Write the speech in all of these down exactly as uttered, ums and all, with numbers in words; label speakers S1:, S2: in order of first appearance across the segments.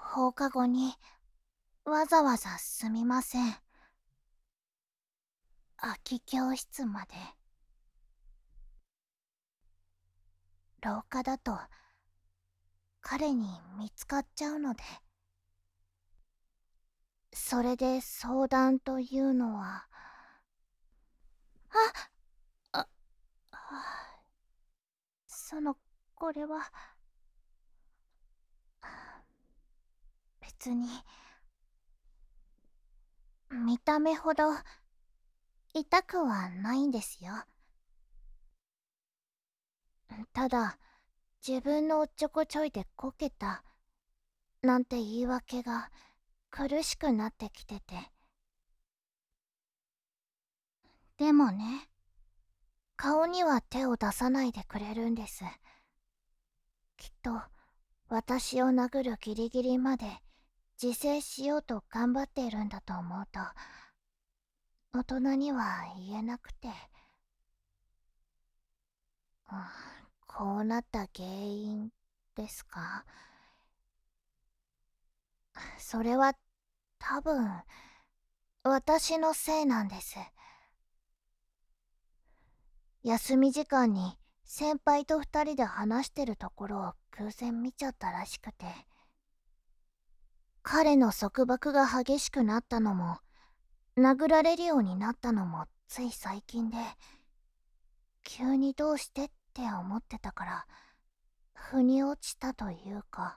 S1: 放課後にわざわざすみません。空き教室まで。廊下だと彼に見つかっちゃうので。それで相談というのは。あああそのこれは別に見た目ほど痛くはないんですよ。ただ自分のおっちょこちょいでこけたなんて言い訳が苦しくなってきてて。でもね、顔には手を出さないでくれるんです。きっと私を殴るギリギリまで自制しようと頑張っているんだと思うと、大人には言えなくて。あ、こうなった原因ですか？それは多分私のせいなんです。休み時間に先輩と二人で話してるところを偶然見ちゃったらしくて。彼の束縛が激しくなったのも殴られるようになったのもつい最近で、急にどうしてって思ってたから腑に落ちたというか。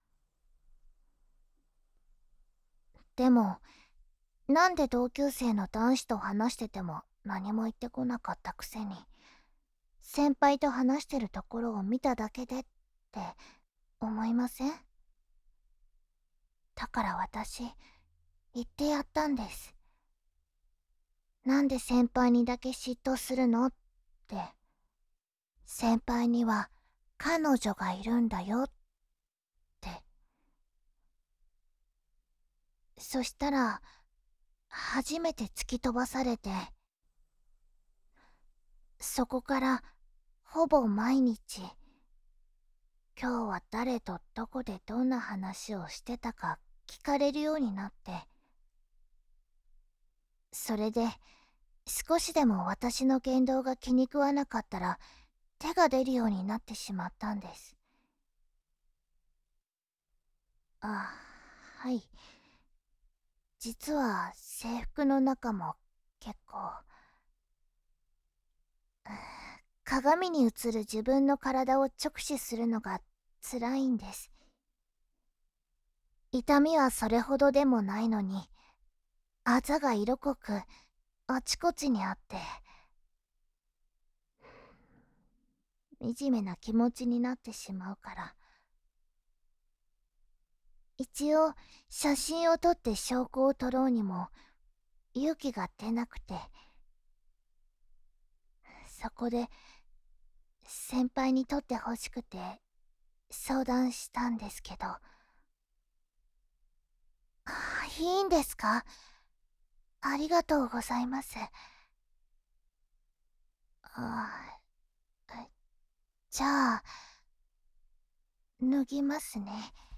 S1: でもなんで同級生の男子と話してても何も言ってこなかったくせに、先輩と話してるところを見ただけでって思いません？だから私言ってやったんです。なんで先輩にだけ嫉妬するのって。先輩には彼女がいるんだよって。そしたら初めて突き飛ばされて、そこからほぼ毎日今日は誰とどこでどんな話をしてたか聞かれるようになって。それで少しでも私の言動が気に食わなかったら手が出るようになってしまったんです。あ、はい。実は制服の中も結構鏡に映る自分の体を直視するのが辛いんです。痛みはそれほどでもないのに、あざが色濃くあちこちにあって、惨めな気持ちになってしまうから。一応写真を撮って証拠を撮ろうにも勇気が出なくて、そこで先輩に撮ってほしくて相談したんですけど。いいんですか？ありがとうございます。あ、じゃあ脱ぎますね。